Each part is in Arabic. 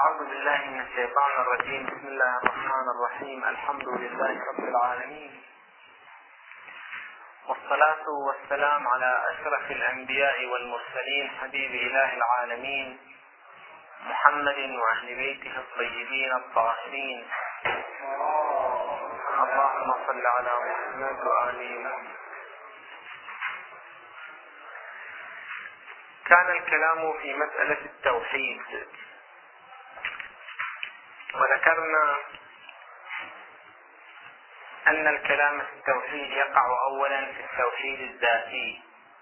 أعوذ بالله من الشيطان الرجيم. بسم الله الرحمن الرحيم. الحمد لله رب العالمين، والصلاة والسلام على أشرف الأنبياء والمرسلين، حبيب إله العالمين محمد وأهل بيته الطيبين الطاهرين. اللهم صل على محمد وآل محمد. كان الكلام في مسألة التوحيد، وذكرنا أن الكلام في التوحيد يقع أولا في التوحيد الذاتي،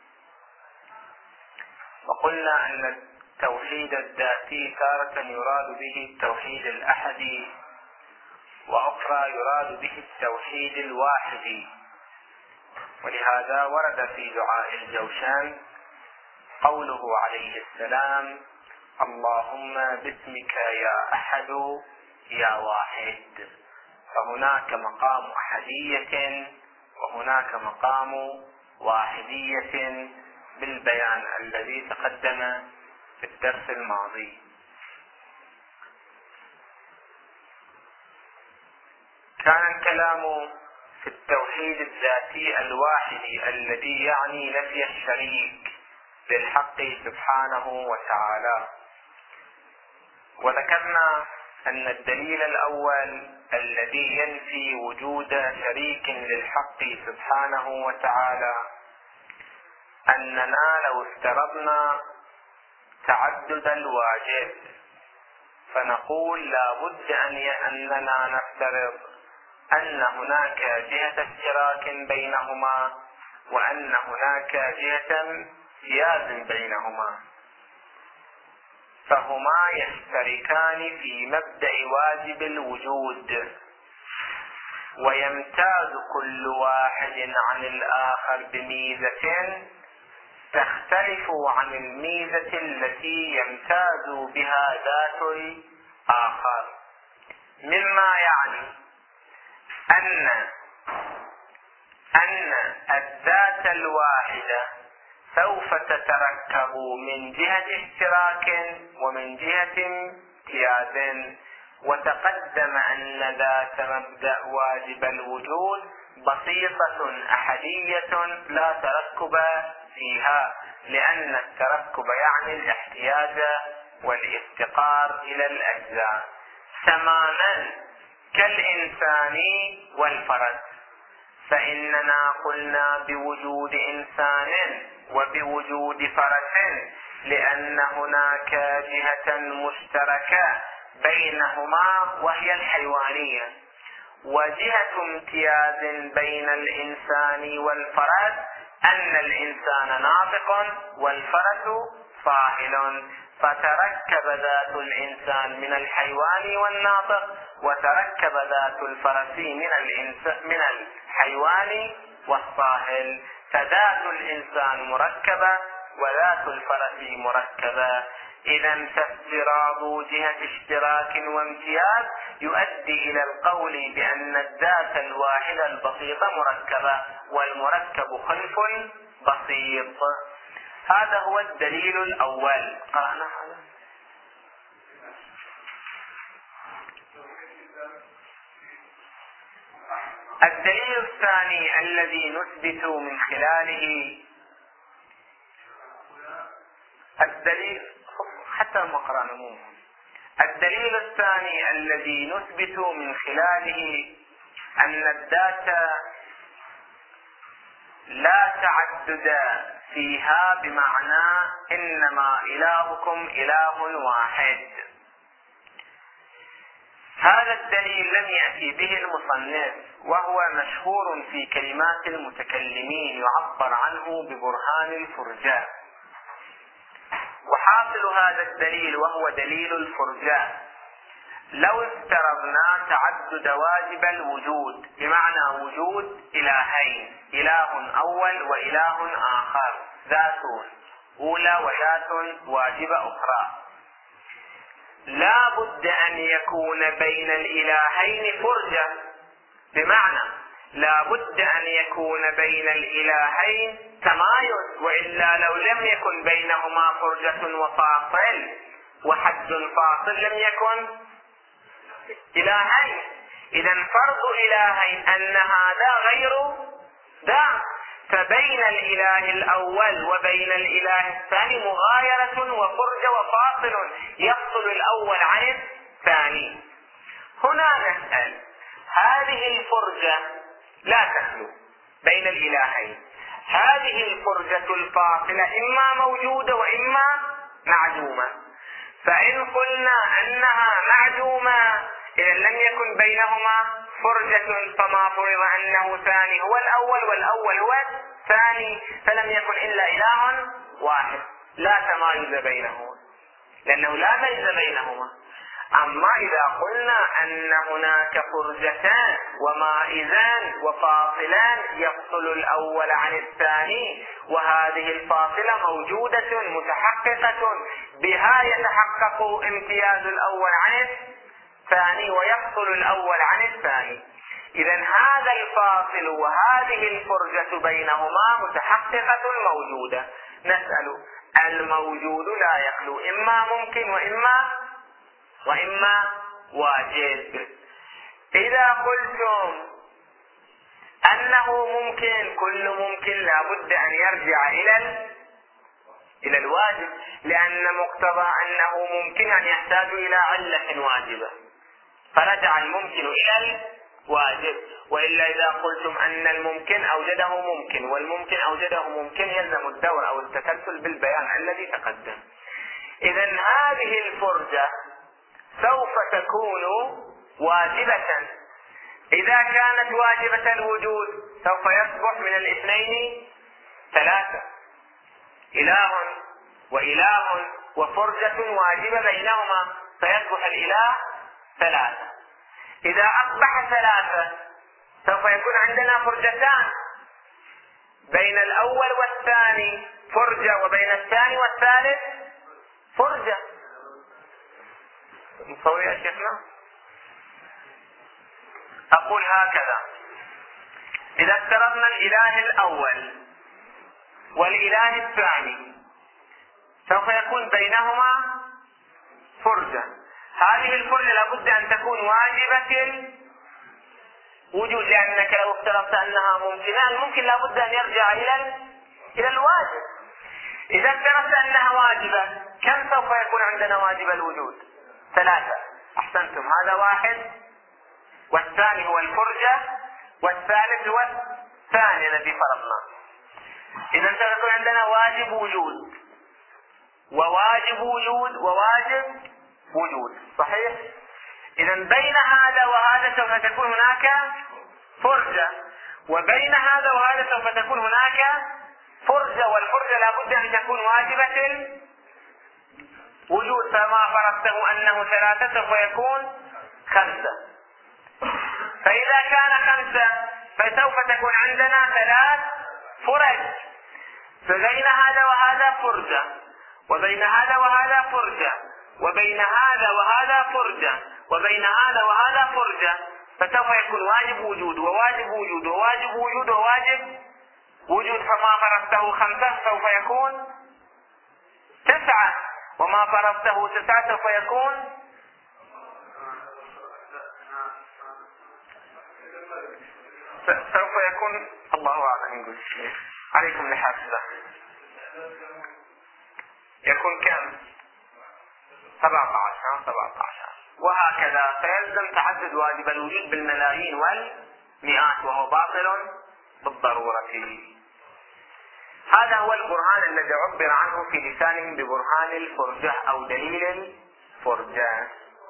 وقلنا أن التوحيد الذاتي تارة يراد به التوحيد الأحدي، وأخرى يراد به التوحيد الواحدي. ولهذا ورد في دعاء الجوشان قوله عليه السلام: اللهم باسمك يا أحد يا واحد. فهناك مقام أحدية وهناك مقام واحدية بالبيان الذي تقدم في الدرس الماضي. كان الكلام في التوحيد الذاتي الواحدي الذي يعني نفي الشريك للحق سبحانه وتعالى، وذكرنا أن الدليل الأول الذي ينفي وجود شريك للحق سبحانه وتعالى أننا لو افترضنا تعدد الواجب فنقول لا بد أننا نفترض أن هناك جهة اشتراك بينهما وأن هناك جهة امتياز بينهما، فهما يشتركان في مبدأ واجب الوجود، ويمتاز كل واحد عن الآخر بميزة تختلف عن الميزة التي يمتاز بها ذات الآخر، مما يعني أن الذات الواحدة سوف تتركب من جهة اشتراك ومن جهة امتياز. وتقدم أن ذات مبدأ واجب الوجود بسيطة أحدية لا تركب فيها، لأن التركب يعني الاحتياج والافتقار إلى الأجزاء، تماما كالإنسان والفرد. فإننا قلنا بوجود إنسان وبوجود فرد لأن هناك جهة مشتركة بينهما وهي الحيوانية، وجهة امتياز بين الإنسان والفرد أن الإنسان ناطق والفرد صاهل، فتركب ذات الإنسان من الحيوان والناطق، وتركب ذات الفرس من الحيوان والصاهل، فذات الإنسان مركبة وذات الفرس مركبة. إذا فافتراض جهة اشتراك وامتياز يؤدي إلى القول بأن الذات الواحدة البسيطة مركبة، والمركب خلف بسيط. هذا هو الدليل الأول. قرأنا هذا. الدليل الثاني الذي نثبت من خلاله الدليل الثاني الذي نثبت من خلاله أن الذات لا تعدد فيها، بمعنى إنما إلهكم إله واحد. هذا الدليل لم يأتي به المصنف، وهو مشهور في كلمات المتكلمين، يعبر عنه ببرهان الفرجاء. وحاصل هذا الدليل وهو دليل الفرجاء: لو افترضنا تعدد واجب الوجود، بمعنى وجود إلهين، إله أول وإله آخر، ذات أولى وذات واجبة أخرى، لا بد أن يكون بين الإلهين فرجة، بمعنى لا بد أن يكون بين الإلهين تمايز، وإلا لو لم يكن بينهما فرجة وفاصل وحد فرد فاصل لم يكن إلهين. إذا فرض إلهين أن هذا غير ذاك، فبين الإله الأول وبين الإله الثاني مغايرة وفرجة وفاصل يفصل الأول عن الثاني. هنا نسأل، هذه الفرجة لا تخلو بين الإلهين، هذه الفرجة الفاصلة إما موجودة وإما معدومة، فإن قلنا أنها معدومة إذا لم يكن بينهما فرجة، فما فرض أنه ثاني هو الأول والأول هو الثاني، فلم يكن إلا إله واحد، لا تمايز بينهما لأنه لا ميز بينهما. أما إذا قلنا أن هناك فرجتان ومائزان وفاصلان يفصل الأول عن الثاني، وهذه الفاصلة موجودة متحققة بها يتحقق امتياز الأول عن الثاني ويفصل الأول عن الثاني، إذا هذا الفاصل وهذه الفرجة بينهما متحققة موجودة. نسأل، الموجود لا يخلو، إما ممكن وإما واجب. إذا قلتم أنه ممكن، كل ممكن لا بد أن يرجع إلى الواجب، لأن مقتضى أنه ممكن أن يحتاج إلى علة واجبة، فرجع الممكن إلى الواجب. وإلا إذا قلتم أن الممكن أوجده ممكن والممكن أوجده ممكن يلزم الدور أو التسلسل بالبيان الذي تقدم. إذا هذه الفرجة سوف تكون واجبة. إذا كانت واجبة الوجود سوف يصبح من الاثنين ثلاثة، إله وإله وفرجة واجبة بينهما، فيصبح الإله ثلاثة. إذا أصبح ثلاثة سوف يكون عندنا فرجتان، بين الأول والثاني فرجة وبين الثاني والثالث فرجة. مصوري يا شيخنا؟ أقول هكذا: إذا افترضنا الإله الأول والإله الثاني سوف يكون بينهما فرجة، هذه الفرجة لابد أن تكون واجبة الوجود، لأنك لو افترضت أنها ممكنة الممكن لابد أن يرجع إلى الواجب. إذا افترضت أنها واجبة كم سوف يكون عندنا واجب الوجود؟ ثلاثة. أحسنتم، هذا واحد، والثاني هو الفرجة، والثالث هو الثاني الذي فرضنا. إذا سيكون عندنا واجب وجود وواجب وجود وواجب وجود، صحيح؟ إذا بين هذا وهذا سوف تكون هناك فرجة، وبين هذا وهذا سوف تكون هناك فرجة، والفرجة لابد أن تكون واجبة الوجود، فما فرضته أنه ثلاثة سوف يكون خمسة. فإذا كان خمسة فسوف تكون عندنا ثلاث فرج، فبين هذا وهذا فرجة، وبين هذا وهذا فرجة، وبين هذا وهذا فرجة، وبين هذا وهذا فرجة، فسوف يكون واجب وجود وواجب وجود وواجب وجود وواجب وجود. فما فرضته خمسة سوف يكون تسعة، وما فرضته تسعة سوف يكون الله أعلم، يقول عليكم لحافظة، يكون كم؟ 17 وهكذا، فيلزم تعدد واجب الوجود بالملايين والمئات، وهو باطل بالضرورة. هذا هو البرهان الذي عبر عنه في لسانهم ببرهان الفرجة أو دليل الفرجة.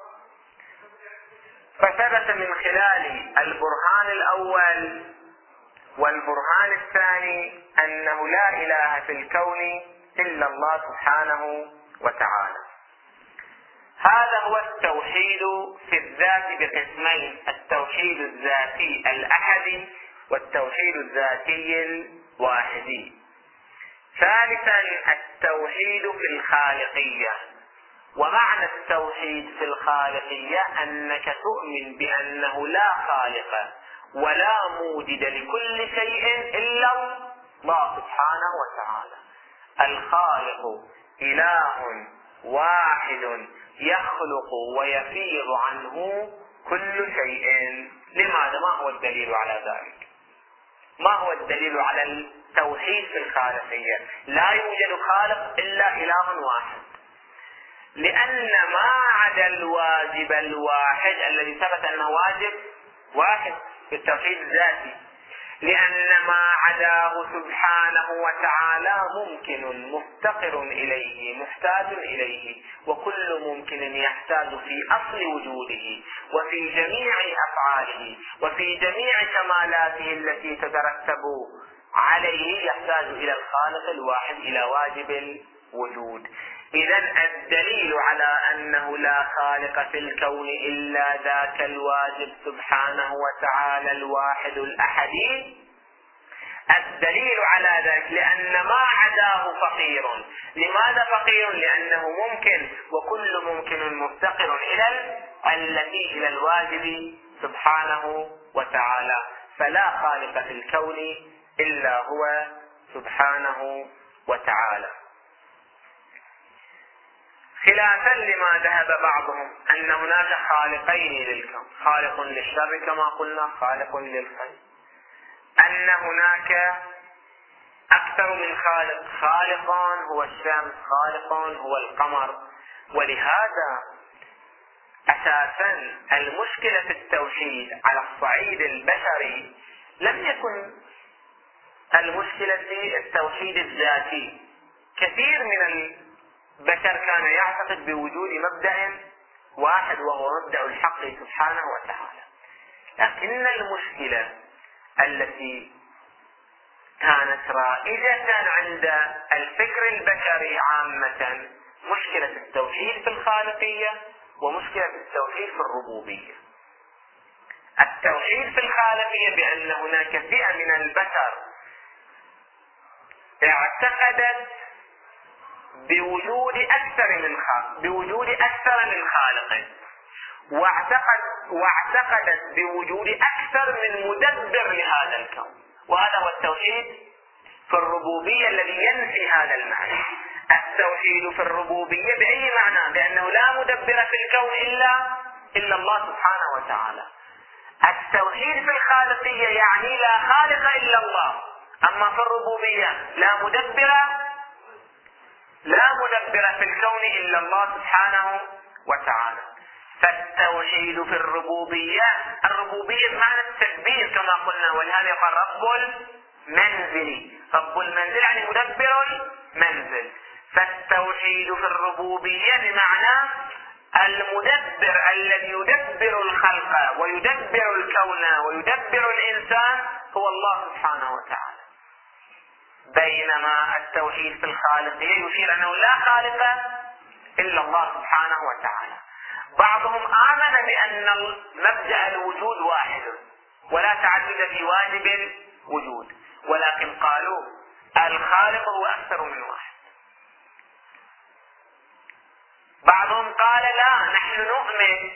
فثبت من خلال البرهان الأول والبرهان الثاني أنه لا إله في الكون إلا الله سبحانه وتعالى. هذا هو التوحيد في الذات بقسمين: التوحيد الذاتي الأحدي والتوحيد الذاتي الواحدي. ثالثا التوحيد في الخالقية. ومعنى التوحيد في الخالقية أنك تؤمن بأنه لا خالق ولا موجد لكل شيء إلا الله سبحانه وتعالى. الخالق إله واحد يخلق ويفيض عنه كل شيء. لماذا؟ ما هو الدليل على ذلك؟ ما هو الدليل على التوحيد في الخالقية؟ لا يوجد خالق إلا إله واحد، لأن ما عدا الواجب الواحد الذي ثبت أنه واجب واحد في التوحيد الذاتي، لأن ما عداه سبحانه وتعالى ممكن مفتقر إليه محتاج إليه، وكل ممكن يحتاج في أصل وجوده وفي جميع أفعاله وفي جميع كمالاته التي تترتب عليه يحتاج إلى الخالق الواحد، إلى واجب الوجود. إذن الدليل على أنه لا خالق في الكون إلا ذاك الواجب سبحانه وتعالى الواحد الأحدي، الدليل على ذلك لأن ما عداه فقير. لماذا فقير؟ لأنه ممكن، وكل ممكن مفتقر إلى الواجب سبحانه وتعالى، فلا خالق في الكون إلا هو سبحانه وتعالى. خلافا لما ذهب بعضهم أن هناك خالقين للكون، خالق للشر كما قلنا، خالق للخير، أن هناك أكثر من خالق، خالقان هو الشمس، خالقان هو القمر. ولهذا أساسا المشكلة في التوحيد على الصعيد البشري لم يكن المشكلة في التوحيد الذاتي. كثير من البشر كان يعتقد بوجود مبدأ واحد وهو مبدأ الحق سبحانه وتعالى، لكن المشكلة التي كانت رائجة عند الفكر البشري عامة مشكلة التوحيد في الخالقية ومشكلة التوحيد في الربوبية. التوحيد في الخالقية بأن هناك فئة من البشر اعتقدت بوجود أكثر من خالق، واعتقدت بوجود أكثر من مدبر لهذا الكون، وهذا هو التوحيد في الربوبية الذي ينفي هذا المعنى. التوحيد في الربوبية بأي معنى؟ بأنه لا مدبر في الكون إلا الله سبحانه وتعالى. التوحيد في الخالقية يعني لا خالق إلا الله، أما في الربوبية لا مدبر في الكون إلا الله سبحانه وتعالى. فالتوحيد في الربوبية بمعنى التدبير كما قلنا، ولهذا يقال رب المنزل يعني مدبر المنزل. فالتوحيد في الربوبية بمعنى المدبر الذي يدبر الخلق ويدبر الكون ويدبر الإنسان هو الله سبحانه وتعالى. بينما التوحيد في الخالقية يشير أنه لا خالق إلا الله سبحانه وتعالى. بعضهم آمن بأن مبدأ الوجود واحد ولا تعدد في واجب الوجود، ولكن قالوا الخالق هو أكثر من واحد. بعضهم قال لا، نحن نؤمن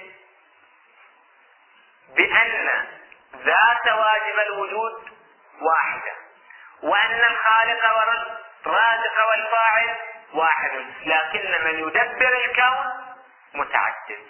بأن ذات واجب الوجود واحدة، وأن الخالق والرازق والفاعل واحد، لكن من يدبر الكون متعدد.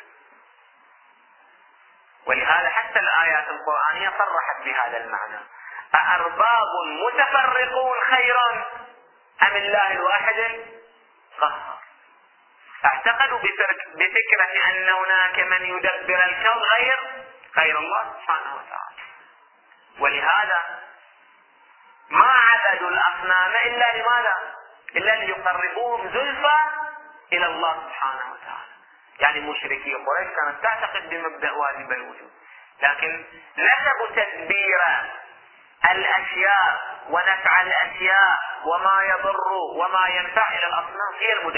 ولهذا حتى الآيات القرآنية صرحت بهذا المعنى: أأرباب متفرقون خير أم الله الواحد القهار. اعتقدوا بفكرة أن هناك من يدبر الكون غير الله سبحانه وتعالى. ولهذا ما عبدوا الأصنام إلا لماذا؟ إلا ليقربوهم زلفى إلى الله سبحانه وتعالى. يعني مشركي قريش كانت تعتقد بمبدأ واجب الوجود، لكن نسبوا تدبير الأشياء ونفع الأشياء وما يضر وما ينفع إلى الأصنام.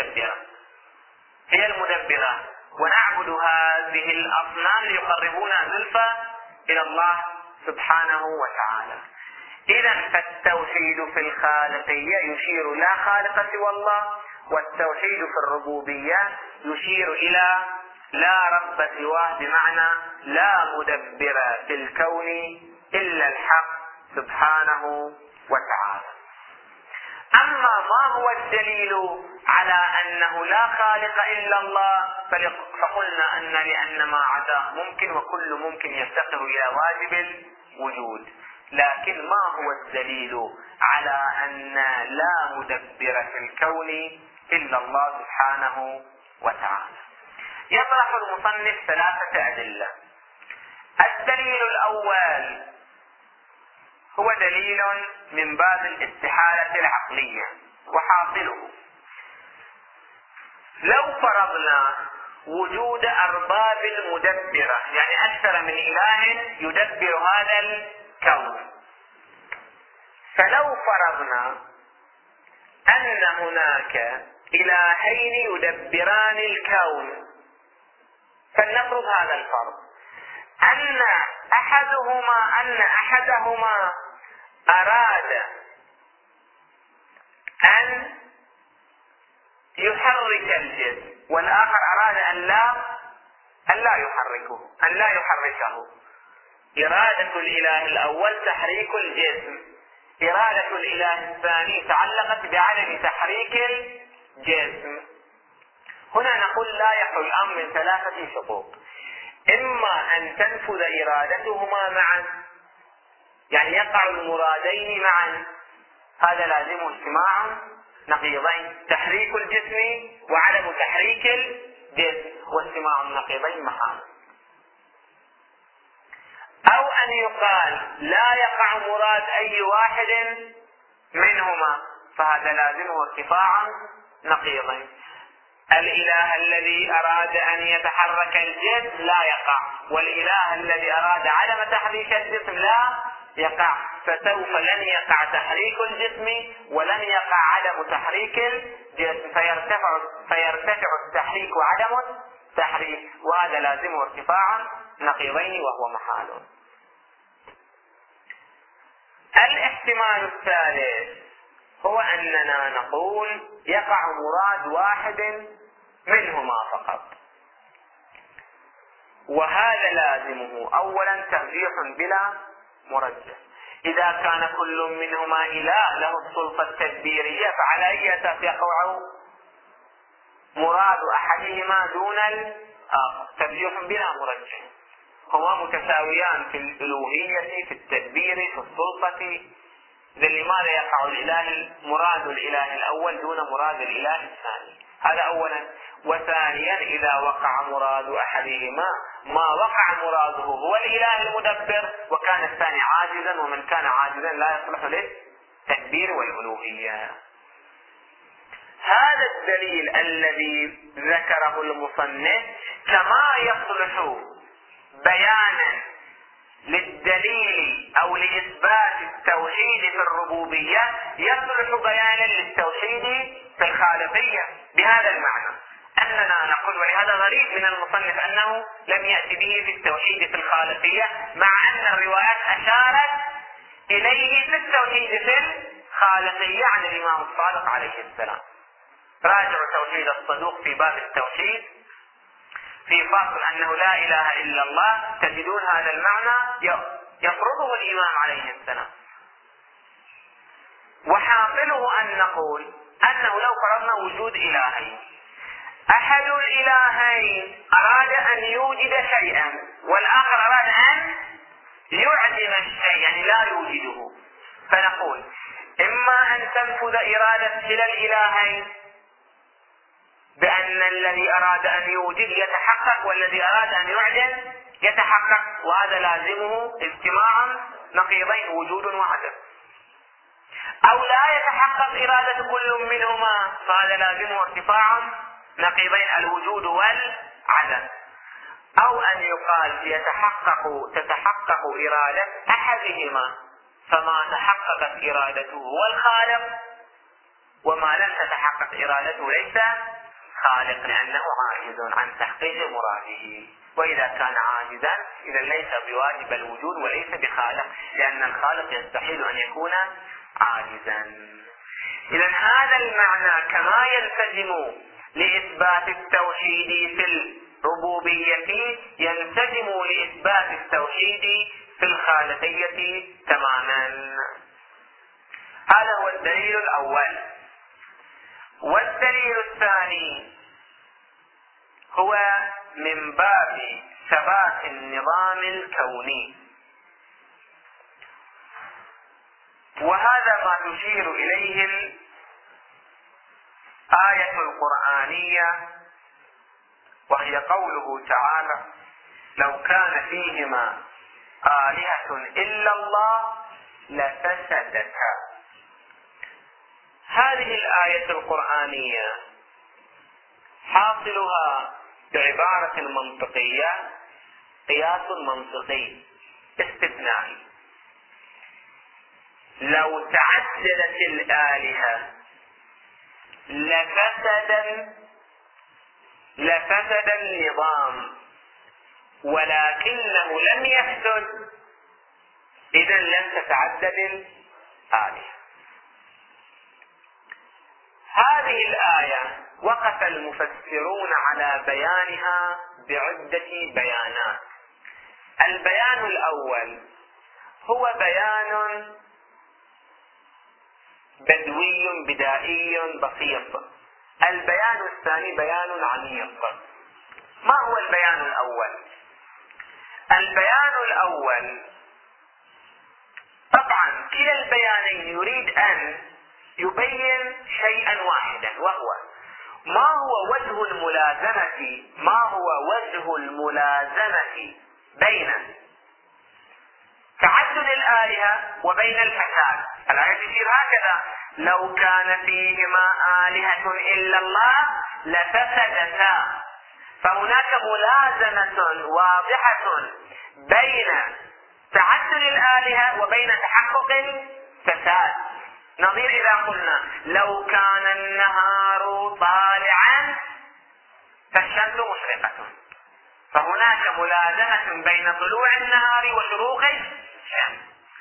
هي المدبرة، ونعبد هذه الأصنام ليقربونا زلفى إلى الله سبحانه وتعالى. إذن فالتوحيد في الخالقية يشير لا خالق سوى الله، والتوحيد في الربوبية يشير إلى لا رب سواه، بمعنى لا مدبر في الكون إلا الحق سبحانه وتعالى. أما ما هو الدليل على أنه لا خالق إلا الله؟ فقلنا لأن ما عداه ممكن، وكل ممكن يفتقر إلى واجب الوجود. لكن ما هو الدليل على أن لا مدبر في الكون إلا الله سبحانه وتعالى؟ يطرح المصنف 3 أدلة. الدليل الأول هو دليل من باب الاستحالة العقلية، وحاصله لو فرضنا وجود أرباب مدبرة، يعني أكثر من إله يدبر هذا الكون، فلو فرضنا أن هناك إلهين يدبران الكون، فلنفرض هذا الفرض أن أحدهما أراد أن يحرك الجسم، والآخر أراد أن لا يحركه. إرادة الإله الأول تحريك الجسم، إرادة الإله الثاني تعلقت بعدم تحريك الجسم. هنا نقول لا يخلو الأمر من 3 شقوق: إما أن تنفذ إرادتهما معا، يعني يقع المرادين معا، هذا لازم اجتماع نقيضين، تحريك الجسم وعدم تحريك الجسم، واجتماع النقيضين محال. أو أن يقال لا يقع مراد أي واحد منهما، فهذا لازمه ارتفاع نقيضين. الإله الذي أراد أن يتحرك الجسم لا يقع، والإله الذي أراد عدم تحريك الجسم لا يقع، فسوف لن يقع تحريك الجسم ولن يقع عدم تحريك الجسم، فيرتفع التحريك وعدم التحريك، وهذا لازمه ارتفاع نقيضين وهو محال. الاحتمال الثالث هو أننا نقول يقع مراد واحد منهما فقط، وهذا لازمه أولا ترجيح بلا مرجح. إذا كان كل منهما إله له السلطة التدبيرية، فعلى أي أساس يقع مراد أحدهما دون الآخر؟ ترجيح بلا مرجح. هما متساويان في الألوهية، في التدبير، في السلطة. لماذا يقع مراد الإله الأول دون مراد الإله الثاني؟ هذا أولا. وثانيا إذا وقع مراد أحدهما ما وقع مراده هو الإله المدبر، وكان الثاني عاجزا، ومن كان عاجزا لا يصلح للتدبير والألوهية. هذا الدليل الذي ذكره المصنف كما يصلح بيانا للدليل أو لإثبات التوحيد في الربوبية، يصلح بيانا للتوحيد في الخالقية، بهذا المعنى أننا نقول، ولهذا غريب من المصنف أنه لم يأتي به في التوحيد في الخالقية، مع أن الروايات أشارت إليه في التوحيد في الخالقية عن الإمام الصادق عليه السلام. راجعوا توحيد الصدوق في باب التوحيد في فصل أنه لا إله إلا الله، تجدون هذا المعنى يفرضه الإمام عليه السلام. وحاصله أن نقول أنه لو فرضنا وجود إلهين، أحد الإلهين أراد أن يوجد شيئا، والآخر أراد أن يعدم الشيء، يعني لا يوجده، فنقول إما أن تنفذ إرادة كلا الإلهين بأن الذي أراد أن يوجد يتحقق، والذي أراد أن يعدم يتحقق، وهذا لازمه اجتماع نقيضين، وجود وعدم. أو لا يتحقق إرادة كل منهما، فهذا لازمه ارتفاع نقيضين، الوجود والعدم. أو أن يقال تتحقق إرادة أحدهما، فما تحققت إرادته هو الخالق، وما لم تتحقق إرادته ليس خالق، لأنه عاجز عن تحقيق مراده. وإذا كان عاجزا إذا ليس بواجب الوجود وليس بخالق، لأن الخالق يستحيل أن يكون عاجزا. إذا هذا المعنى كما يلتزم لإثبات التوحيد في الربوبية يلتزم لإثبات التوحيد في الخالقية تماما. هذا هو الدليل الأول. والدليل الثاني هو من باب ثبات النظام الكوني، وهذا ما تشير إليه الآية القرآنية، وهي قوله تعالى: لو كان فيهما آلهة إلا الله لفسدتا. هذه الآية القرآنية حاصلها بعبارة منطقية قياس منطقي استثنائي. لو تعددت الآلهة لفسد النظام، ولكنه لم يفسد، إذن لم تتعدد الآلهة. هذه الآية وقف المفسرون على بيانها بعدة بيانات. البيان الأول هو بيان بدوي بدائي بسيط. البيان الثاني بيان عميق. ما هو البيان الأول؟ البيان الأول، طبعا كلا البيانين يريد أن يبين شيئا واحدا، وهو ما هو وجه الملازمة بين تعدد الآلهة وبين الفساد. الآية تشير هكذا: لو كان فيهما آلهة إلا الله لفسدتا. فهناك ملازمة واضحة بين تعدد الآلهة وبين تحقق الفساد. نظير إذا قلنا لو كان النهار طالعا فالشمس مشرقة، فهناك ملازمة بين طلوع النهار وشروق الشمس.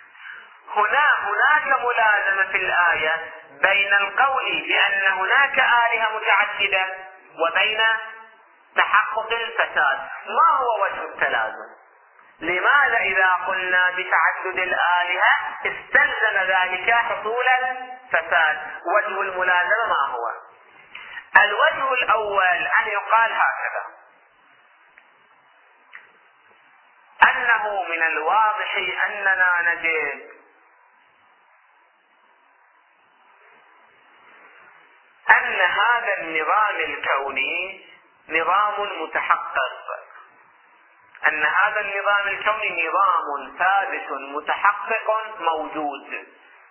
هناك ملازمة في الآية بين القول بأن هناك آلهة متعددة وبين تحقق الفساد. ما هو وجه التلازم؟ لماذا إذا قلنا بتعدد الآلهة استلزم ذلك حصول الفساد؟ وجه الملازمة ما هو؟ الوجه الأول أن يقال هكذا: أنه من الواضح أننا نجد أن هذا النظام الكوني نظام متحقق، أن هذا النظام الكوني نظام ثابت متحقق موجود.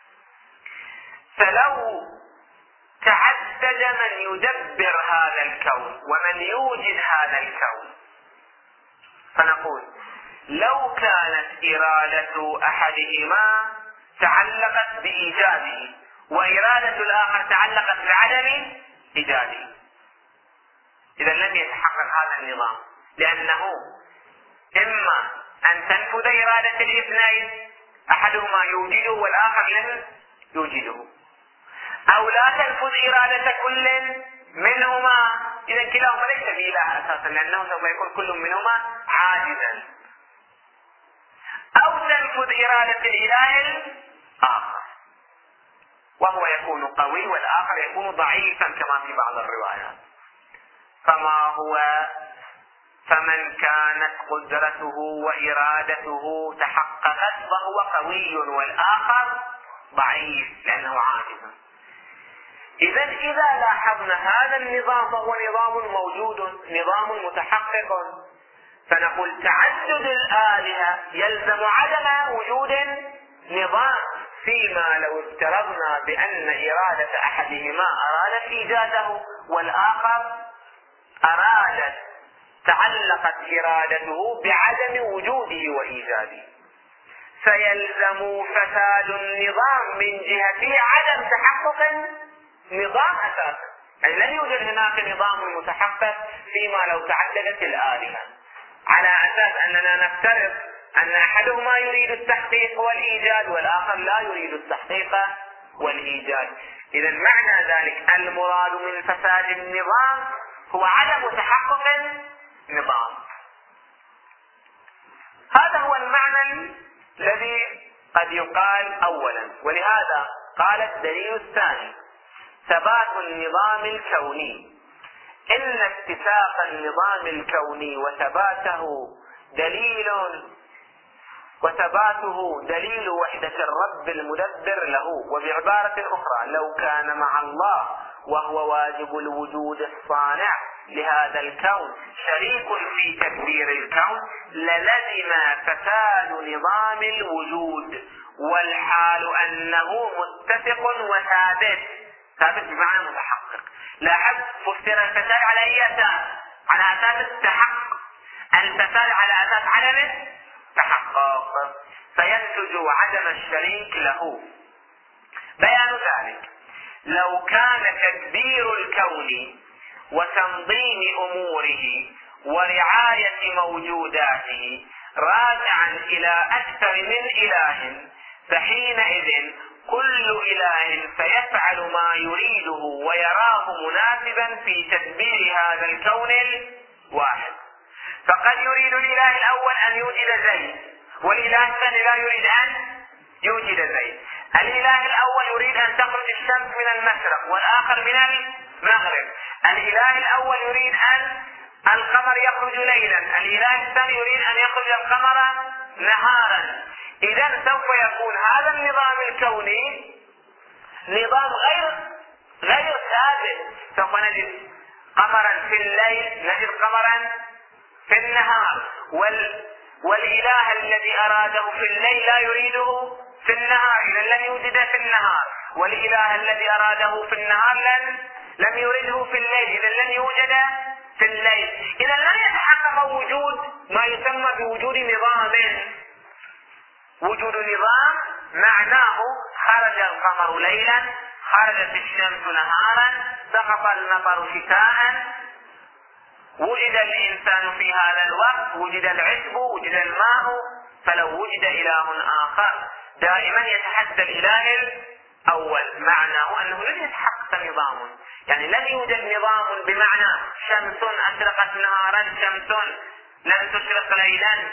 فلو تعدد من يدبر هذا الكون ومن يوجد هذا الكون، فنقول لو كانت إرادة أحدهما تعلقت بإيجاده وإرادة الآخر تعلقت بعدم إيجاده، إذا لم يتحقق هذا النظام، لأنه إما أن تنفذ إرادة الاثنين، أحدهما يوجده والآخر لم يوجده، أو لا تنفذ إرادة كل منهما، إذا كلاهما ليس بإله أساسا، لأنه سوف يكون كل منهما عاجزا، أو تنفذ إرادة الإله الآخر وهو يكون قوي والآخر يكون ضعيفا كما في بعض الروايات. فمن كانت قدرته وإرادته تحققت فهو قوي والآخر ضعيف لأنه عاجز. إذا لاحظنا هذا النظام فهو نظام موجود، نظام متحقق، فنقول تعدد الآلهة يلزم عدم وجود نظام، فيما لو افترضنا بأن إرادة أحدهما أرادت إيجاده والآخر تعلقت إرادته بعدم وجوده وإيجاده، فيلزم فساد النظام من جهة عدم تحقق النظام أساسا، يعني لن يوجد هناك نظام متحقق فيما لو تعددت الآلهة، على أساس أننا نفترض أن أحدهما يريد التحقيق والإيجاد والآخر لا يريد التحقيق والإيجاد. إذا معنى ذلك المراد من فساد النظام هو عدم تحقق النظام. هذا هو المعنى الذي قد يقال أولا، ولهذا قال الدليل الثاني ثبات النظام الكوني، إن اتساق النظام الكوني وثباته دليل وحدة الرب المدبر له. وبعبارة أخرى لو كان مع الله وهو واجب الوجود الصانع لهذا الكون شريك في تدبير الكون للزم فساد نظام الوجود، والحال أنه متفق وثابت. ثابت بمعنى متحقق. لاحظ فسر الفساد على أي أساس؟ على أساس التحقق. الفساد على أساس عدم التحقق، فينتج عدم الشريك له. بيان ذلك لو كان تدبير الكون وتنظيم أموره ورعاية موجوداته راجعا إلى أكثر من إله، فحينئذ كل إله سيفعل ما يريده ويراه مناسبا في تدبير هذا الكون الواحد. فقد يريد الإله الأول أن يوجد زيد، والإله الثاني لا يريد أن يوجد زيد. الإله الأول يريد أن تخرج الشمس من المشرق والآخر من المغرب. الإله الأول يريد أن القمر يخرج ليلا، الإله الثاني يريد أن يخرج القمر نهارا. إذن سوف يكون هذا النظام الكوني نظام غير ثابت. سوف نجد قمرا في الليل، نجد قمرا في النهار، والإله الذي أراده في الليل لا يريده في النهار، إذا لن يوجد في النهار. والإله الذي أراده في النهار لم يريده في الليل، إذا لن يوجد في الليل. إذا لن يتحقق وجود ما يسمى بوجود نظام. وجود نظام معناه خرج القمر ليلا، خرجت الشمس نهارا، سقط المطر شتاء، وجد الإنسان في هذا الوقت، وجد العشب، وجد الماء. فلو وجد إله آخر دائما يتحدى الإله الأول، معناه أنه لن يتحقق نظام. يعني لن يوجد نظام بمعنى شمس أشرقت نهارا، شمس لن تشرق ليلا،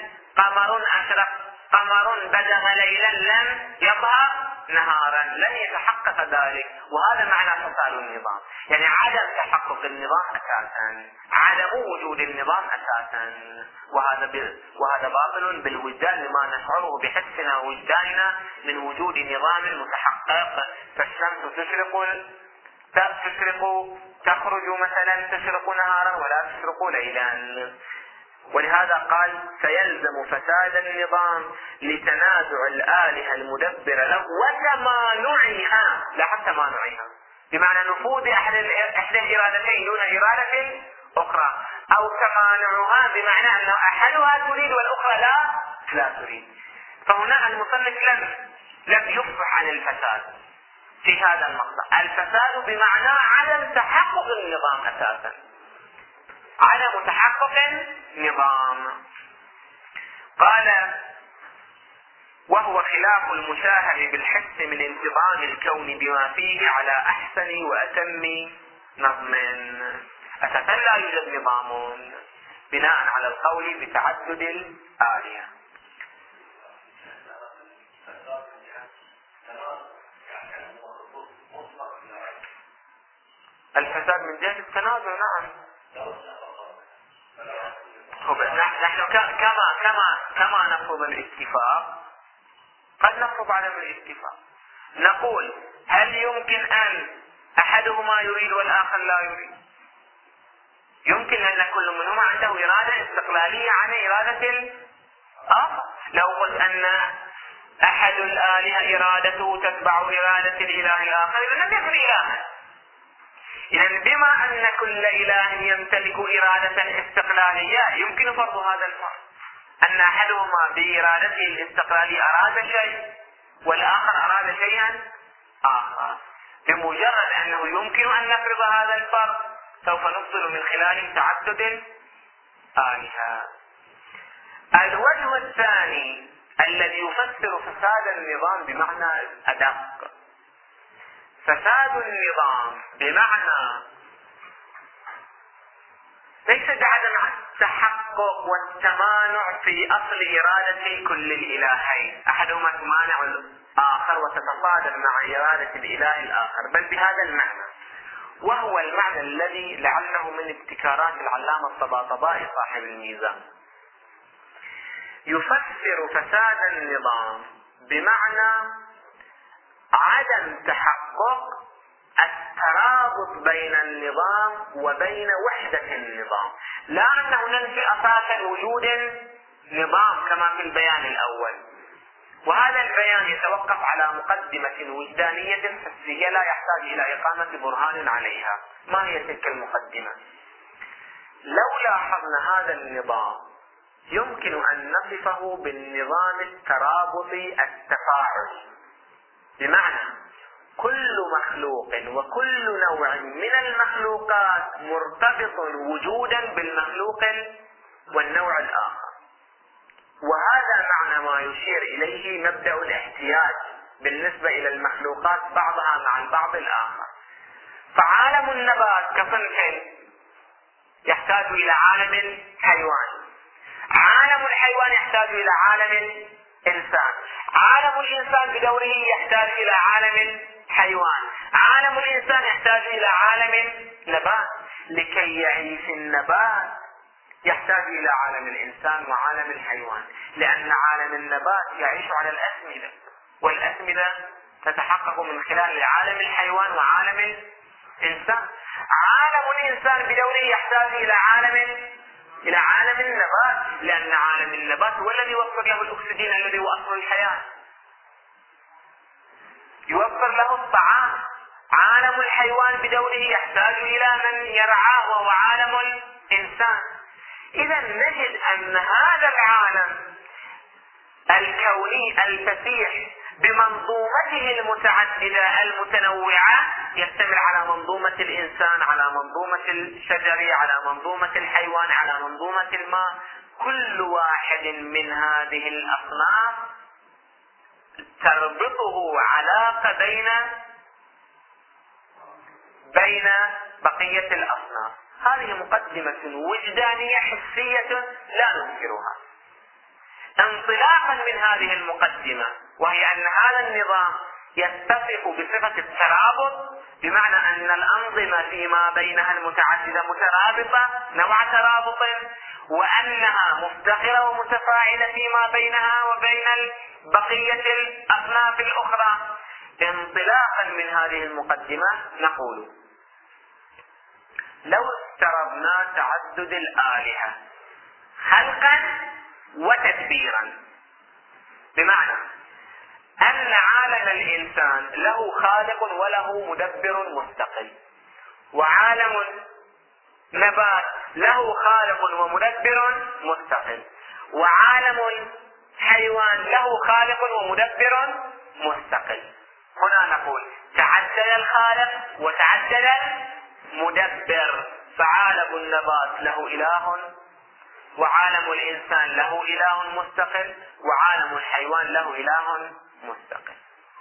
قمر بزغ ليلا لم يظهر نهارا، لن يتحقق ذلك. وهذا معنى فساد النظام، يعني عدم تحقق النظام أساسا، عدم وجود النظام أساسا. وهذا باطل بالوجدان لما نشعره بحسنا ووجداننا من وجود نظام متحقق. فالشمس تخرج مثلا تشرق نهارا ولا تشرق ليلا. ولهذا قال فيلزم فساد النظام لتنازع الآلهة المدبرة له وتمانعها. لاحظ تمانعها بمعنى نفوذ إحدى الإرادتين دون إرادة أخرى، أو تمانعها بمعنى أن أحدها تريد والأخرى لا تريد. فهنا المصنف لم يفصح عن الفساد في هذا المقطع. الفساد بمعنى عدم تحقق النظام أساسا، عدم تحقق النظام. قال وهو خلاف المشاهد بالحس من انتظام الكون بما فيه على أحسن وأتم نظم. أساسا لا يوجد نظام بناء على القول بتعدد الآلهة. الفساد من جهة التنازع، نعم. نحن كما نفرض الاتفاق قد نفرض عدم الاتفاق. نقول هل يمكن أن أحدهما يريد والآخر لا يريد؟ يمكن لأن كل منهما عنده إرادة استقلالية عن إرادة الآخر. لو قلت أن أحد الآلهة إرادته تتبع إرادة الإله الآخر إذا لم يكن إلها. إذن بما أن كل إله يمتلك إرادة استقلالية يمكن فرض هذا الفرض، أن أحدهما بإرادته الاستقلالية أراد شيء والآخر أراد شيئا آخر. بمجرد أنه يمكن أن نفرض هذا الفرض سوف نفصل من خلال تعدد الآلهة. الوجه الثاني الذي يفسر فساد النظام بمعنى أدق، فساد النظام بمعنى ليس بعدم تحقق التحقق والتمانع في أصل إرادة كل الإلهين، أحدهما تمانع الآخر وتتصادم مع إرادة الإله الآخر، بل بهذا المعنى، وهو المعنى الذي لعله من ابتكارات العلامة الطباطبائي صاحب الميزان. يفسر فساد النظام بمعنى عدم تحقق الترابط بين النظام وبين وحدة النظام، لا أنه ننفي أساسا وجود نظام كما في البيان الأول، وهذا البيان يتوقف على مقدمة وجدانية حسية لا يحتاج إلى إقامة برهان عليها. ما هي تلك المقدمة؟ لو لاحظنا هذا النظام يمكن أن نصفه بالنظام الترابطي التفاعلي، بمعنى كل مخلوق وكل نوع من المخلوقات مرتبط وجودا بالمخلوق والنوع الآخر، وهذا معنى ما يشير إليه مبدأ الاحتياج بالنسبة إلى المخلوقات بعضها مع البعض الآخر. فعالم النبات كصنف يحتاج إلى عالم الحيوان، عالم الحيوان يحتاج إلى عالم الإنسان، عالم الإنسان بدوره يحتاج إلى عالم الحيوان، عالم الإنسان يحتاج إلى عالم النبات. لكي يعيش النبات يحتاج إلى عالم الإنسان وعالم الحيوان، لأن عالم النبات يعيش على الأسمدة، والأسمدة تتحقق من خلال عالم الحيوان وعالم الإنسان. عالم الإنسان بدوره يحتاج إلى عالم النبات، لأن عالم النبات هو الذي يوفر له الأكسجين الذي هو أصل الحياة، يوفر له الطعام. عالم الحيوان بدوره يحتاج إلى من يرعاه وهو عالم الإنسان. إذا نجد أن هذا العالم الكوني الفسيح بمنظومته المتعددة المتنوعة يشتمل على منظومة الإنسان، على منظومة الشجر، على منظومة الحيوان، على منظومة الماء. كل واحد من هذه الأصناف تربطه علاقة بين بقية الأصناف. هذه مقدمة وجدانية حسية لا ننكرها. انطلاقا من هذه المقدمة، وهي أن هذا النظام يتصف بصفة الترابط، بمعنى أن الأنظمة فيما بينها المتعددة مترابطة نوع ترابط، وأنها مفتقرة ومتفاعلة فيما بينها وبين بقية الأصناف الأخرى. انطلاقا من هذه المقدمة نقول: لو افترضنا تعدد الآلهة خلقا وتدبيرا، بمعنى أن عالم الإنسان له خالق وله مدبر مستقل، وعالم النبات له خالق ومدبر مستقل، وعالم الحيوان له خالق ومدبر مستقل. هنا نقول تعدد الخالق وتعدد المدبر، فعالم النبات له إله، وعالم الإنسان له إله مستقل، وعالم الحيوان له إله مستقل.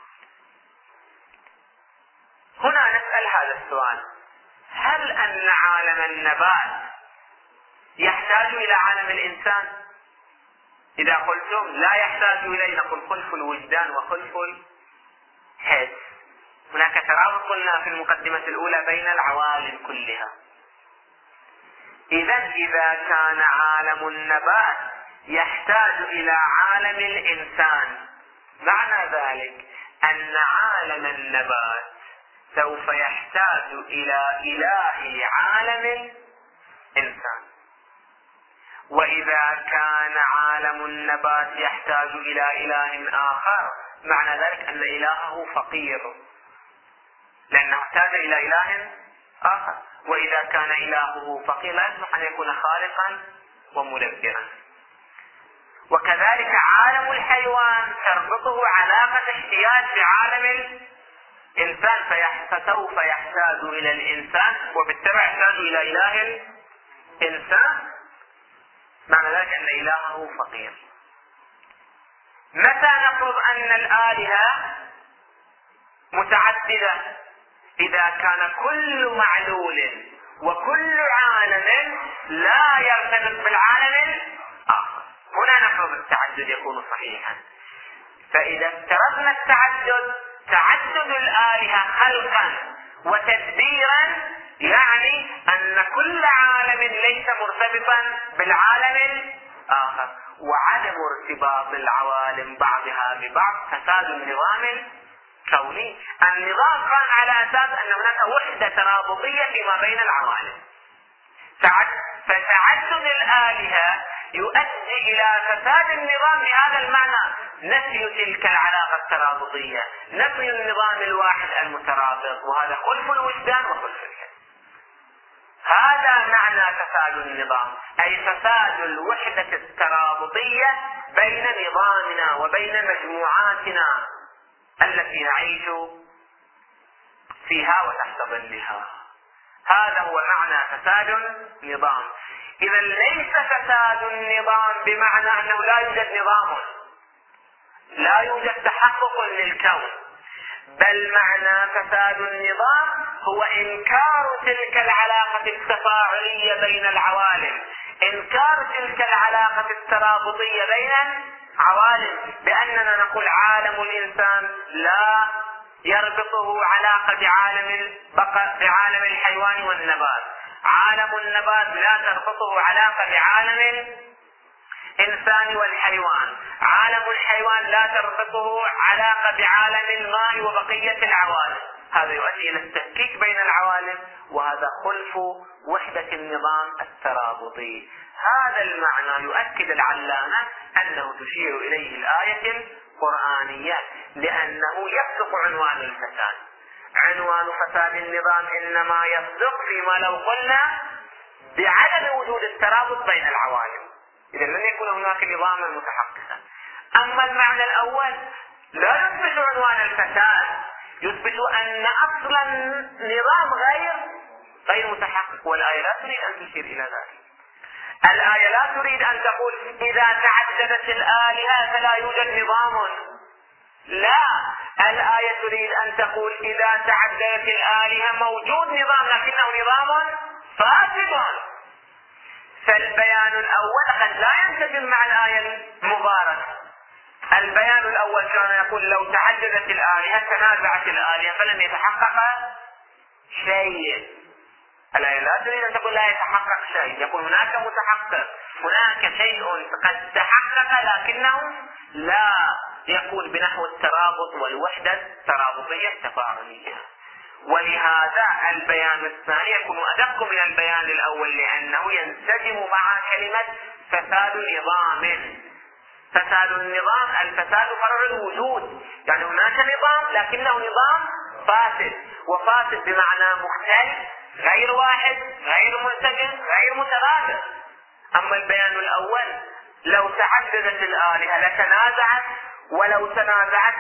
هنا نسأل هذا السؤال: هل أن عالم النبات يحتاج إلى عالم الإنسان؟ إذا قلتم لا يحتاج إليه نقول خلف الوجدان وخلف الحس. هناك ترابط قلنا في المقدمة الأولى بين العوالم كلها. إذا كان عالم النبات يحتاج إلى عالم الإنسان، معنى ذلك أن عالم النبات سوف يحتاج إلى إله عالم الإنسان. وإذا كان عالم النبات يحتاج إلى إله آخر، معنى ذلك أن إلهه فقير، لأنه احتاج إلى إله آخر. وإذا كان إلهه فقير لا يصلح أن يكون خالقا ومدبرا. وكذلك عالم الحيوان تربطه علاقة احتياج بعالم الإنسان، فسوف يحتاج إلى الإنسان، وبالتالي يحتاج إلى إله الإنسان، معنى ذلك أن إلهه فقير. متى نفرض أن الآلهة متعددة؟ إذا كان كل معلول وكل عالم لا يرتبط بالعالم التعدد يكون صحيحا. فإذا افترضنا التعدد، تعدد الآلهة خلقا وتدبيرا، يعني أن كل عالم ليس مرتبطا بالعالم الآخر، وعدم ارتباط العوالم بعضها ببعض فساد النظام الكوني. النظام كان على أساس أن هناك وحدة ترابطية فيما بين العوالم، فتعدد الآلهة يؤدي إلى فساد النظام بهذا المعنى، نفي تلك العلاقة الترابطية، نفي النظام الواحد المترابط، وهذا خلف الوجدان وخلف الحس. هذا معنى فساد النظام، أي فساد الوحدة الترابطية بين نظامنا وبين مجموعاتنا التي نعيش فيها وتحت ظلها. هذا هو معنى فساد النظام. إذا ليس فساد النظام بمعنى أنه لا يوجد نظام، لا يوجد تحقق للكون، بل معنى فساد النظام هو إنكار تلك العلاقة التفاعلية بين العوالم، إنكار تلك العلاقة الترابطية بين العوالم، بأننا نقول عالم الإنسان لا يربطه علاقة بعالم الحيوان والنبات، عالم النبات لا تربطه علاقة بعالم الإنسان والحيوان، عالم الحيوان لا تربطه علاقة بعالم الماء وبقية العوالم. هذا يؤدي إلى التفكيك بين العوالم، وهذا خلف وحدة النظام الترابطي. هذا المعنى يؤكد العلامة أنه تشير إليه الآية القرآنية، لأنه يصدق عنوان الفساد. عنوان فساد النظام إنما يصدق فيما لو قلنا بعدم وجود الترابط بين العوالم، إذا لن يكون هناك نظاما متحققا. أما المعنى الأول لا يثبت عنوان الفساد، يثبت أن أصلا نظام غير متحقق، والآية لا تريد أن تشير إلى ذلك. الآية لا تريد أن تقول إذا تعددت الآلهة فلا يوجد نظام، لا، الآية تريد أن تقول إذا تعددت الآلهة موجود نظام لكنه نظام فاسد. فالبيان الأول قد لا ينسجم مع الآية المباركة. البيان الأول كان يقول لو تعددت الآلهة تنازعت الآلهة فلم يتحقق شيء. الآية لا تريد أن تقول لا يتحقق شيء، يقول هناك متحقق، هناك شيء قد تحقق لكنه لا يقول بنحو الترابط والوحدة الترابطية التفاعلية. ولهذا البيان الثاني يكون أدق من البيان الأول، لأنه ينسجم مع كلمة فساد نظام. فساد النظام، الفساد فرع الوجود، يعني هناك نظام لكنه نظام فاسد، وفاسد بمعنى مختلف، غير واحد، غير منسجم، غير مترابط. أما البيان الأول لو تعددت الآلهة لتنازعت، ولو تنازعت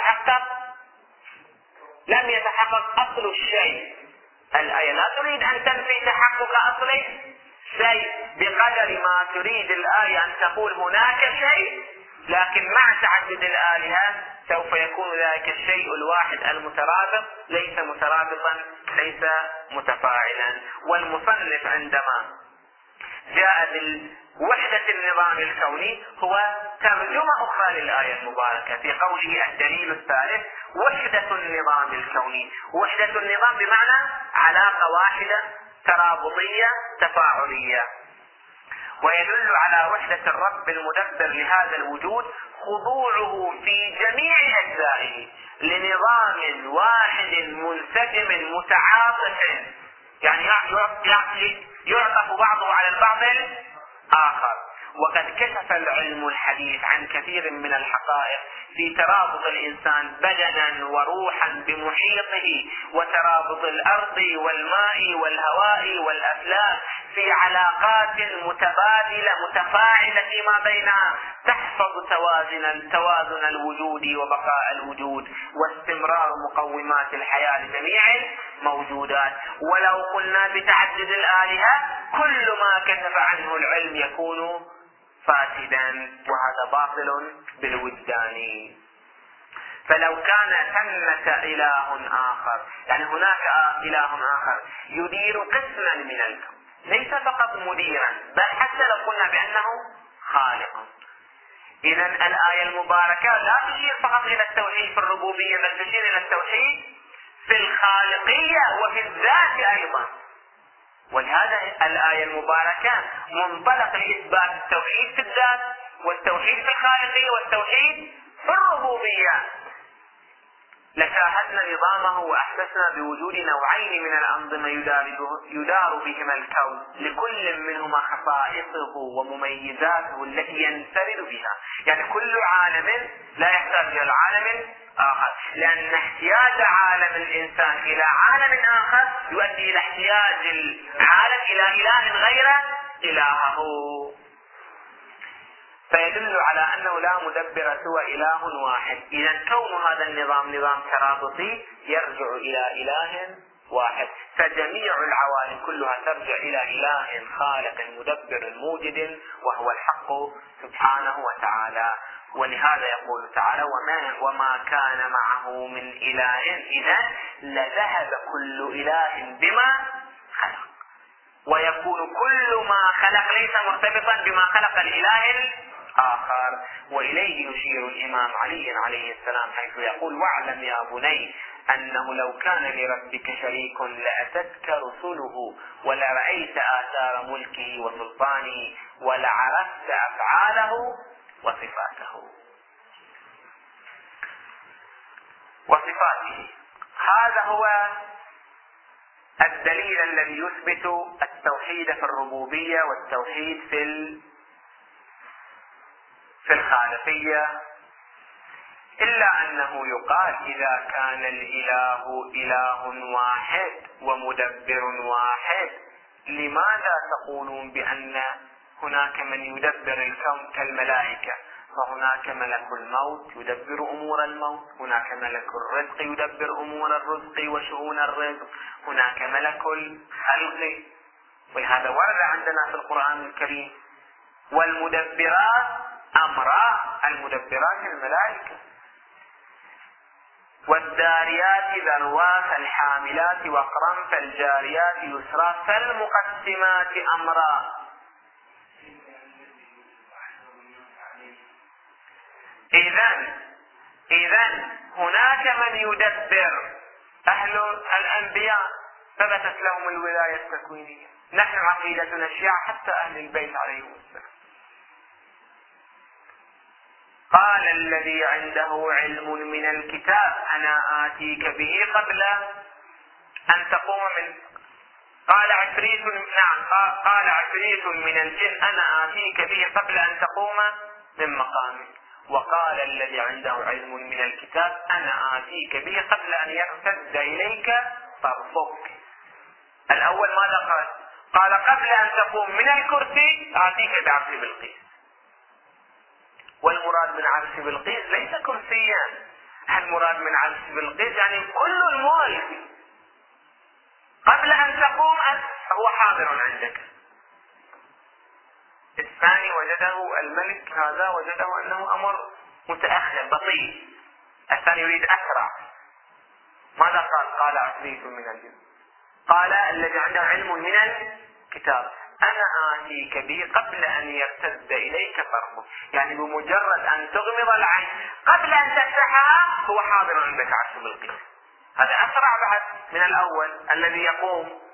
لم يتحقق أصل الشيء. الآية لا تريد أن تنفي تحقق أصل شيء بقدر ما تريد الآية أن تقول هناك شيء، لكن مع تعدد الآلهة سوف يكون ذلك الشيء الواحد المترابط ليس مترابطا، ليس متفاعلا. والمصنف عندما جاء بالوحدة النظام الكوني هو ترجمة أخرى للآية المباركة في قوله الدليل الثالث وحدة النظام الكوني. وحدة النظام بمعنى علاقة واحدة ترابطية تفاعلية، ويدل على وحدة الرب المدبر لهذا الوجود خضوعه في جميع أجزائه لنظام واحد منسجم متعاطف، يعني يعطف بعضه على البعض الآخر. وقد كشف العلم الحديث عن كثير من الحقائق في ترابط الإنسان بدنا وروحا بمحيطه، وترابط الأرض والماء والهواء والأفلاك في علاقات متبادلة متفاعلة فيما بينها تحفظ توازن الوجود وبقاء الوجود واستمرار مقومات الحياة لجميع الموجودات. ولو قلنا بتعدد الآلهة كل ما كشف عنه العلم يكون فاسدا، وهذا باطل بالوجدان. فلو كان ثمة إله آخر، يعني هناك إله آخر يدير قسما من الكون، ليس فقط مديرا بل حتى لو قلنا بأنه خالق، إذا الآية المباركة لا تشير فقط إلى التوحيد في الربوبية، بل تشير إلى التوحيد في الخالقية وفي الذات أيضا. ولهذا الآية المباركة منطلق لإثبات التوحيد في الذات والتوحيد في الخالقية والتوحيد في الربوبية. لشاهدنا نظامه وأحسسنا بوجود نوعين من الأنظمة يدار بهما الكون، لكل منهما خصائصه ومميزاته التي ينفرد بها. يعني كل عالم لا يحتاج إلى العالم الآخر، لأن احتياج عالم الإنسان إلى عالم آخر يؤدي إلى احتياج العالم إلى إله غير إلهه، فيدل على أنه لا مدبر سوى إله واحد. إذا كون هذا النظام نظام ترابطي يرجع إلى إله واحد، فجميع العوالم كلها ترجع إلى إله خالق مدبر موجد وهو الحق سبحانه وتعالى. ولهذا يقول تعالى: وما كان معه من إله إذا لذهب كل إله بما خلق. ويكون كل ما خلق ليس مرتبطا بما خلق الإله الآخر. وإليه يشير الإمام علي عليه السلام حيث يقول: واعلم يا بني أنه لو كان لربك شريك لأتتك رسله ولرأيت آثار ملكه وسلطانه ولعرفت أفعاله وصفاته. هذا هو الدليل الذي يثبت التوحيد في الربوبية والتوحيد في الخالقية. إلا أنه يقال: إذا كان الإله إله واحد ومدبر واحد، لماذا تقولون بأن هناك من يدبر الكون كالملائكة؟ فهناك ملك الموت يدبر أمور الموت، هناك ملك الرزق يدبر أمور الرزق وشؤون الرزق، هناك ملك الخلق، ولهذا ورد عندنا في القرآن الكريم: والمدبرات أمرا، المدبرات الملائكة، والذاريات ذروا فالحاملات وقرا فالجاريات يسرا فالمقسمات أمرا. إذن هناك من يدبر. أهل الأنبياء ثبتت لهم الولاية التكوينية، نحن عقيدتنا الشيعة حتى أهل البيت عليهم السلام. قال الذي عنده علم من الكتاب أنا آتيك به قبل أن تقوم من قال عفريت من الجن أنا آتيك به قبل أن تقوم من مقامك. وقال الذي عنده علم من الكتاب أنا آتيك به قبل أن يرتد إليك طرفك. الأول ماذا قال قبل أن تقوم من الكرسي آتيك بعرش بلقيس. والمراد من عرش بلقيس ليس كرسيا، المراد من عرش بلقيس يعني كل الملك. قبل أن تقوم هو حاضر عندك. الثاني وجده الملك هذا وجده أنه أمر متأخر بطيء، الثاني يريد أسرع. ماذا قال عفريت من الجن؟ قال الذي عنده علم من الكتاب أنا آتيك به قبل أن يرتد إليك طرفك، يعني بمجرد أن تغمض العين قبل أن تفتحها هو حاضر عندك عرش بلقيس. هذا أسرع بعد من الأول الذي يقوم.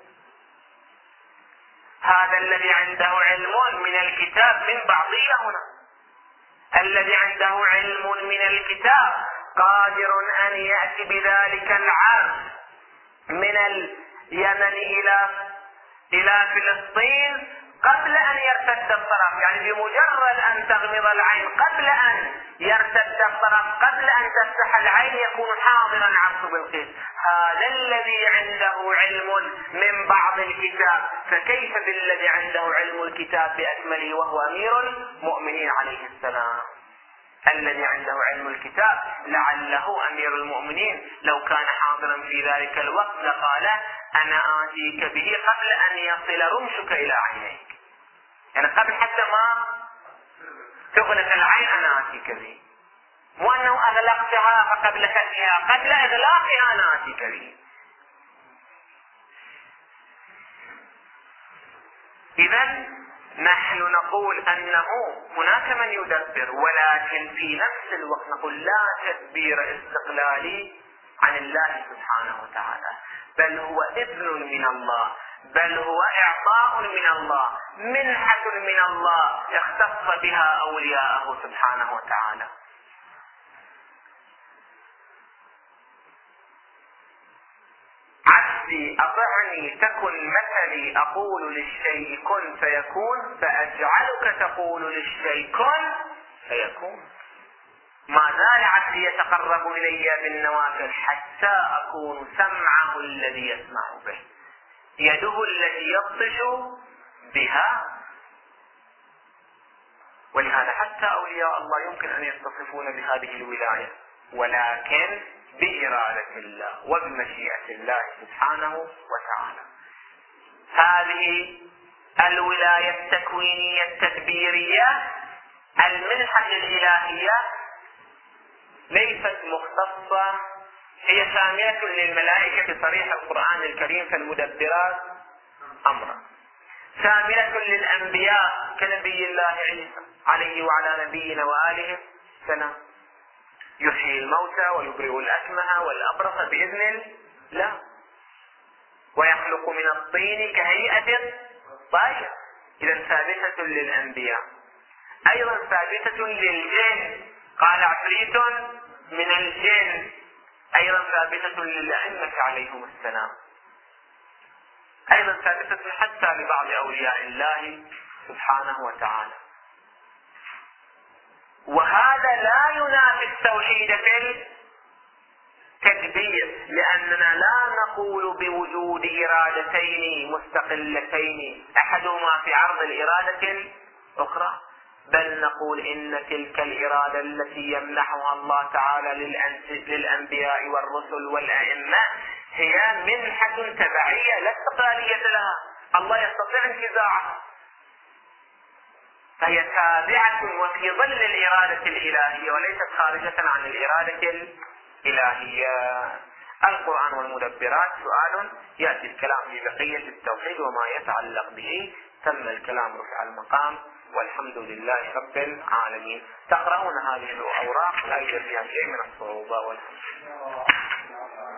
هذا الذي عنده علم من الكتاب من بعضية هنا، الذي عنده علم من الكتاب قادر أن يأتي بذلك العرش من اليمن إلى فلسطين قبل أن يرتد الطرف، يعني بمجرد أن تغمض العين قبل أن يرتد الطرف قبل أن تفتح العين يكون حاضرا عرش بلقيس. هذا الذي عنده علم من بعض الكتاب، فكيف بالذي عنده علم الكتاب بأكمله وهو أمير المؤمنين عليه السلام؟ الذي عنده علم الكتاب لعله أمير المؤمنين لو كان حاضرا في ذلك الوقت لقال أنا آتيك به قبل أن يصل رمشك إلى عينيك، يعني قبل حتى ما تغلق العين أنا آتيك به، مو أنه أغلقتها فقبل فتحها، قبل إغلاقها أنا آتيك به. إذن نحن نقول أنه هناك من يدبر، ولكن في نفس الوقت نقول لا تدبير استقلالي عن الله سبحانه وتعالى، بل هو إذن من الله، بل هو إعطاء من الله، منحة من الله اختص بها أولياءه سبحانه وتعالى. عبدي أطعني تكن مثلي، أقول للشيء كن فيكون، فأجعلك تقول للشيء كن فيكون. ما زال عبدي يتقرب إلي بالنوافل حتى أكون سمعه الذي يسمع به، يده التي يبطش بها. ولهذا حتى أولياء الله يمكن أن يتصفون بهذه الولاية، ولكن بإرادة الله وبمشيئة الله سبحانه وتعالى. هذه الولاية التكوينية التدبيرية المنحة الإلهية ليست مختصة، هي شاملة للملائكة بصريح القرآن الكريم كالمدبرات أمرا، شاملة للأنبياء كنبي الله عيسى عليه وعلى نبينا وآله السلام، يحيي الموتى ويبرئ الأكمه والأبرص بإذن الله، ويخلق من الطين كهيئة الطير. إذا ثابتة للأنبياء. أيضا ثابتة للجن، قال عفريت من الجن. أيضا ثابتة للأئمة عليهم السلام. أيضا ثابتة حتى لبعض أولياء الله سبحانه وتعالى. وهذا لا ينافي التوحيد في التدبير، لأننا لا نقول بوجود إرادتين مستقلتين أحدهما في عرض الإرادة الأخرى، بل نقول إن تلك الإرادة التي يمنحها الله تعالى للأنبياء والرسل والأئمة هي منحة تبعية لا استقلالية لها، الله يستطيع انتزاعها، فهي تابعة وفي ظل الإرادة الإلهية وليست خارجة عن الإرادة الإلهية. القرآن والمدبرات سؤال يأتي الكلام في بقية التوحيد وما يتعلق به. تم الكلام رفع المقام والحمد لله رب العالمين. تقرؤون هذه الأوراق لا يوجد فيها شيء من الصعوبة والحمد.